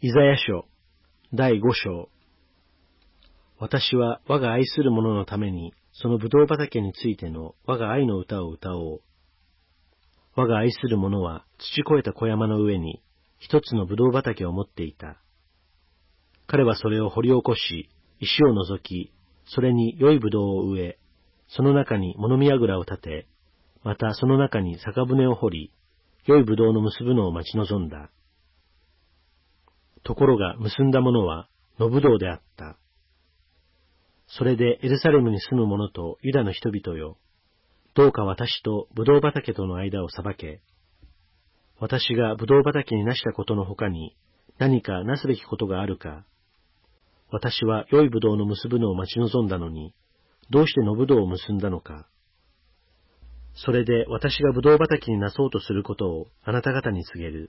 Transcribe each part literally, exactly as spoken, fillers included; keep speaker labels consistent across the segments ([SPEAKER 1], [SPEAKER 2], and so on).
[SPEAKER 1] イザヤ書だいご章。私は我が愛する者のために、その葡萄畑についての我が愛の歌を歌おう。我が愛する者は土越えた小山の上に一つの葡萄畑を持っていた。彼はそれを掘り起こし、石を除き、それに良い葡萄を植え、その中に物見櫓を立て、またその中に酒舟を掘り、良い葡萄の結ぶのを待ち望んだ。ところが結んだものは野葡萄であった。それでエルサレムに住む者とユダの人々よ、どうか私と葡萄畑との間を裁け。私が葡萄畑になしたことのほかに何かなすべきことがあるか。私は良い葡萄の結ぶのを待ち望んだのに、どうして野葡萄を結んだのか。それで私が葡萄畑になそうとすることをあなた方に告げる。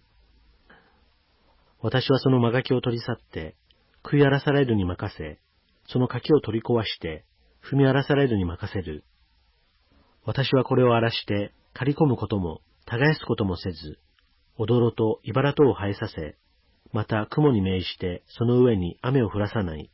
[SPEAKER 1] 私はその間垣を取り去って、食い荒らされるに任せ、その柿を取り壊して、踏み荒らされるに任せる。私はこれを荒らして、刈り込むことも、耕すこともせず、おどろと茨とを生えさせ、また雲に命じて、その上に雨を降らさない。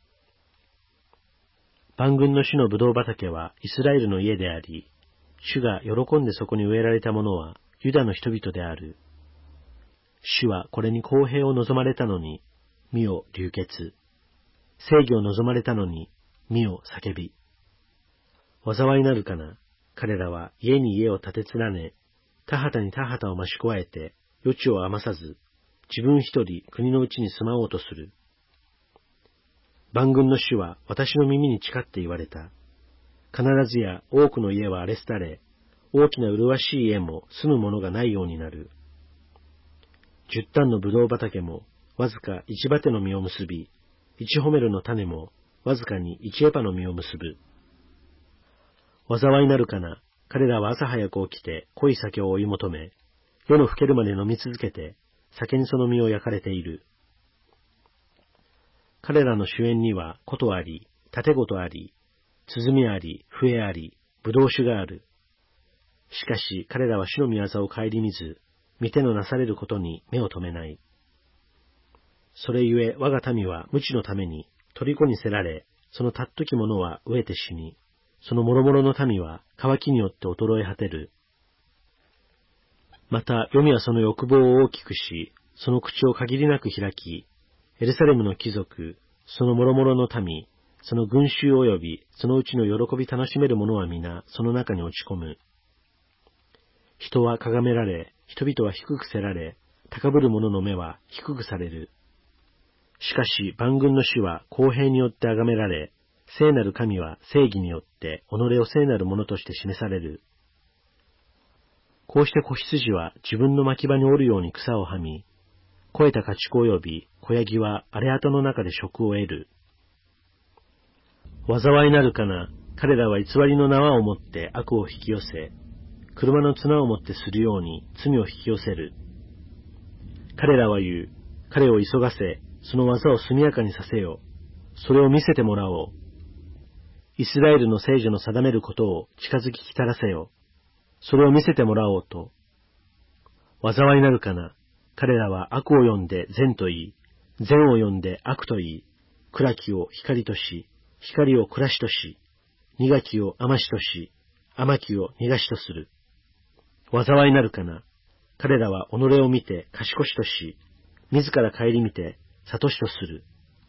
[SPEAKER 1] 万軍の主の葡萄畑はイスラエルの家であり、主が喜んでそこに植えられたものはユダの人々である。主はこれに公平を望まれたのに、見よ流血。正義を望まれたのに、見よ叫び。災いなるかな、彼らは家に家を建て連ね、田畑に田畑を増し加えて、余地を余さず、自分一人国のうちに住まおうとする。万軍の主は私の耳に誓って言われた。必ずや多くの家は荒れ廃れ、大きな麗しい家も住むものがないようになる。十単の葡萄畑もわずか一バテの実を結び、一ホメルの種もわずかに一エパの実を結ぶ。災いなるかな、彼らは朝早く起きて濃い酒を追い求め、夜の更けるまで飲み続けて、酒にその実を焼かれている。彼らの主宴には琴あり、盾琴あり、鼓あり、笛あり、葡萄酒がある。しかし彼らは主の御業を顧みず、御手のなされることに目を留めない。それゆえ我が民は無知のために虜にせられ、その尊き者は飢えて死に、その諸々の民は渇きによって衰え果てる。また黄泉はその欲望を大きくし、その口を限りなく開き、エルサレムの貴族、その諸々の民、その群衆及びそのうちの喜び楽しめる者は皆その中に落ち込む。人は崇められ、人々は低くせられ、高ぶる者の目は低くされる。しかし万軍の主は公平によって崇められ、聖なる神は正義によって己を聖なる者として示される。こうして子羊は自分の牧場におるように草をはみ、肥えた家畜及び子ヤギは荒れ跡の中で食を得る。災いなるかな、彼らは偽りの縄を持って悪を引き寄せ、車の綱を持ってするように罪を引き寄せる。彼らは言う、彼を急がせ、その技を速やかにさせよ。それを見せてもらおう。イスラエルの聖女の定めることを近づき来たらせよ。それを見せてもらおうと。災いなるかな、彼らは悪を呼んで善と言い、善を呼んで悪と言い、暗きを光とし、光を暗しとし、苦きを甘しとし、甘きを苦しとする。災いなるかな、彼らは己を見て賢しとし、自ら顧みて悟しとする。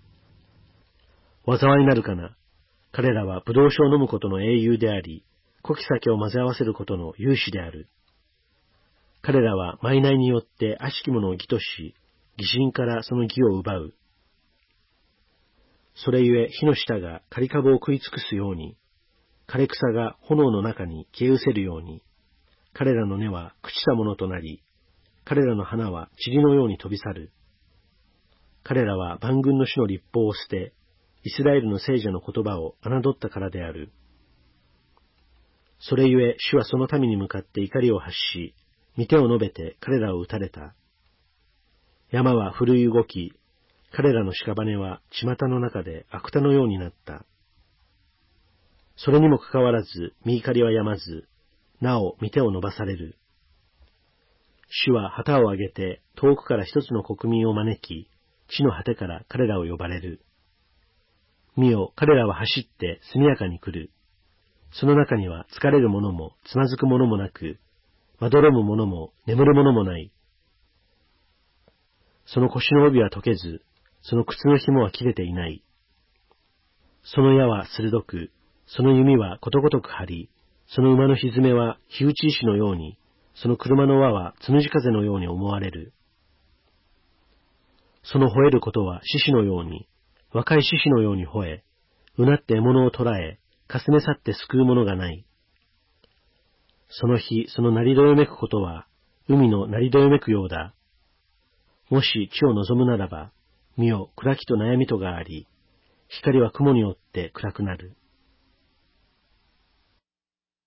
[SPEAKER 1] 災いなるかな、彼らは葡萄酒を飲むことの英雄であり、濃き酒を混ぜ合わせることの勇士である。彼らは賄によって悪しき者を義とし、義人からその義を奪う。それゆえ火の下が刈り株を食い尽くすように、枯れ草が炎の中に消え失せるように、彼らの根は朽ちたものとなり、彼らの花は塵のように飛び去る。彼らは万軍の主の律法を捨て、イスラエルの聖者の言葉を侮ったからである。それゆえ主はその民に向かって怒りを発し、御手を述べて彼らを打たれた。山は震い動き、彼らの屍は巷の中で悪田のようになった。それにもかかわらず、身怒りは止まず、なお御手を伸ばされる。主は旗を上げて遠くから一つの国民を招き、 地の果てから彼らを呼ばれる。見よ、彼らは走って速やかに来る。その中には疲れる者もつまずく者もなく、まどろむ者も眠る者もない。その腰の帯は解けず、その靴の紐は切れていない。その矢は鋭く、その弓はことごとく張り、その馬のひづめは火打ち石のように、その車の輪はつむじ風のように思われる。その吠えることは獅子のように、若い獅子のように吠え、うなって獲物を捕らえ、かすめ去って救うものがない。その日、その鳴りどよめくことは、海の鳴りどよめくようだ。もし地を望むならば、見よ、暗きと悩みとがあり、光は雲によって暗くなる。